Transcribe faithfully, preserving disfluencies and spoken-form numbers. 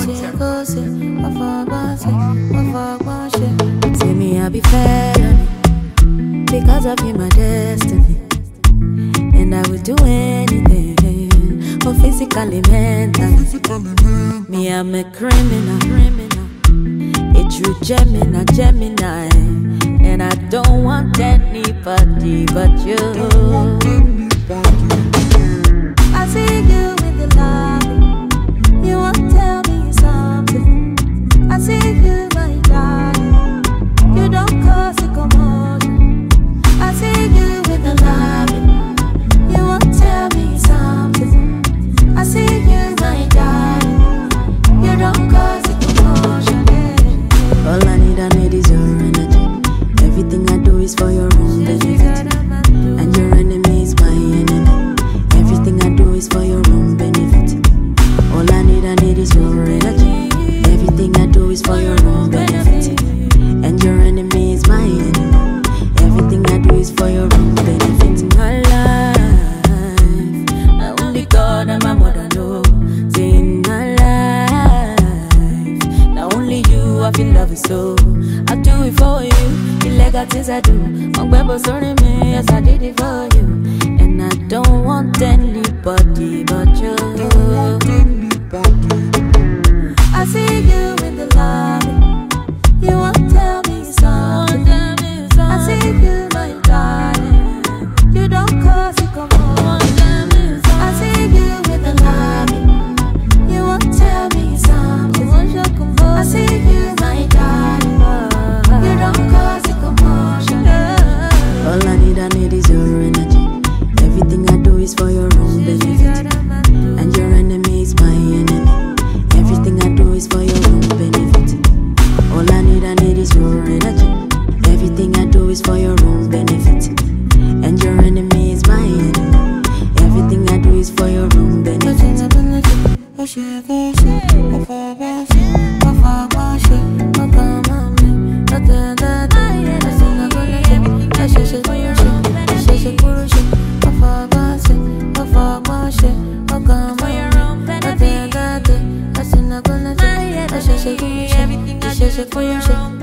See me, I be felony because of you, my destiny. And I would do anything, for physically, mentally. Me, I'm a criminal, criminal. A true Gemini, Gemini. And I don't want anybody but you. I see you in the lobby. You won't tell me something. I see you, my darling. You don't cause a commotion. I see you in the lobby. You won't tell me something. I see you, my darling. You don't cause a commotion. Yeah. All I need, I need is your energy. Everything I do is for your own benefit. And your enemy is my enemy. Everything I do is for your own benefit. All I need, I need is your energy. Everything I do is for your own benefit. And your enemy is my enemy. Everything I do is for your own benefit. My life, not only God and my mother know. Say in my life, not only you I feel love is so. I do it for you. The legal things I do. I'm Bebo sorry me, yes I did it for you. And I don't want anybody but you. I see you in the lobby. You won't tell me something. I see you, my darling. You don't cause it come on. I see you in the lobby. You won't tell me something. I see you, my darling. You don't cause it commotion. All I need, I need is your energy. Everything I do is for your own benefit. And your enemy is my enemy. Everything I do is for your own benefit. All I need, I need is your energy. Everything I do is for your own benefit. And your enemy is my enemy. Everything I do is for your own benefit. For your own benefit.